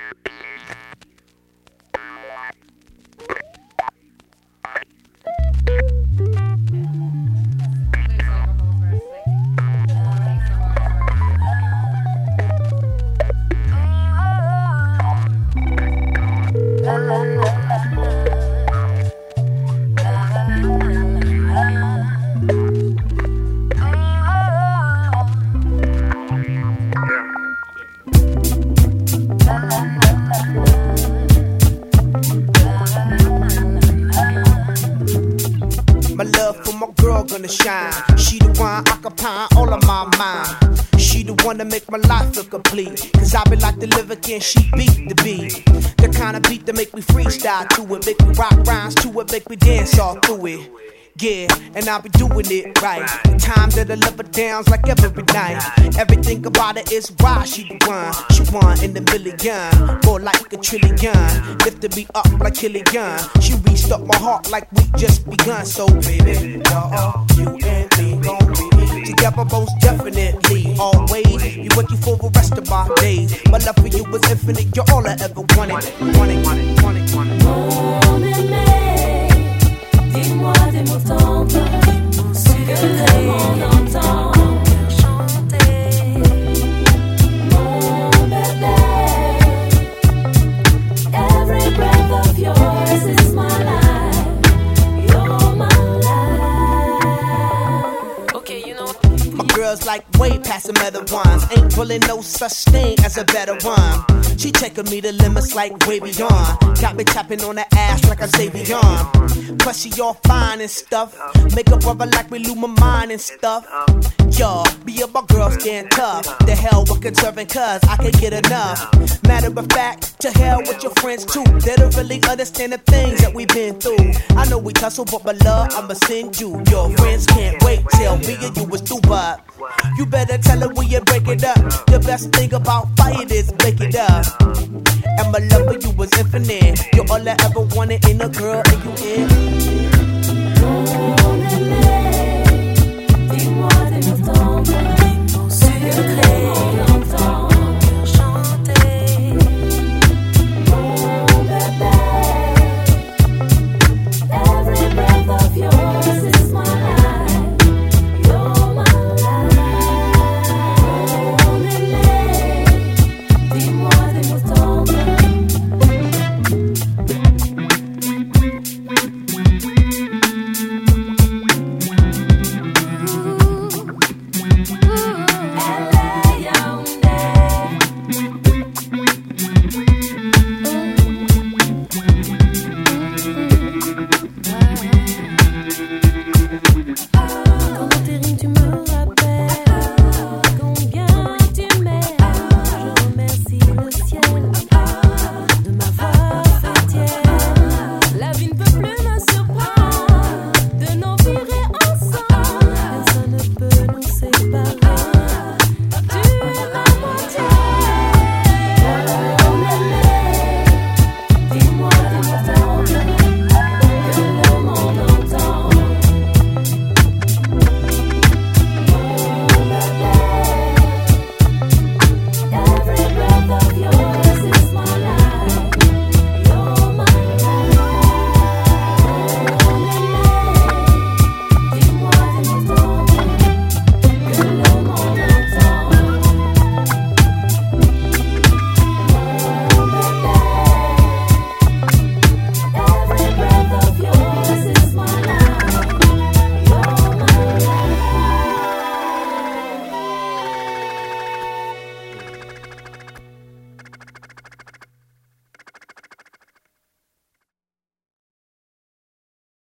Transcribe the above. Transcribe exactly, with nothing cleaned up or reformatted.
My love for my girl gonna shine. She the one occupying all of my mind. She the one that make my life feel complete. Cause I be like the liver, can she beat the beat? The kind of beat that make me freestyle to it, make me rock rhymes to it, make me dance all through it. Yeah, and I be doing it right. The time that I love her downs like every night. Everything about it is why she the one. She one in the million, more like a trillion. Lifted me up like Killian. She reached up my heart like we just begun. So baby, y'all, you and me gon' be together most definitely. Always, you what you for the rest of my days. My love for you was infinite. You're all I ever wanted. Wanted, wanted, wanted, wanted. Mon aimé, dis-moi des mots tendres que le monde entend chanter. Mon bébé, every breath of yours is my life. You're my life. Okay, you know. My girl's like way past the mother ones. Ain't pulling no such thing as a better one. She taking me to limits like way beyond. Got me tapping on the ass like a Xavier. Plus she all fine and stuff. Make a brother like me lose my mind and stuff. Yo, be up my girl stand tough. The hell with conserving cause I can't get enough. Matter of fact, to hell with your friends too. They don't really understand the things that we've been through. I know we tussle, but my love, I'ma send you. Your friends can't wait till me and you was through, but you better tell her when you break it up. The best thing about fight is break it up. And my love for you was infinite. You're all I ever wanted in a girl, and you in.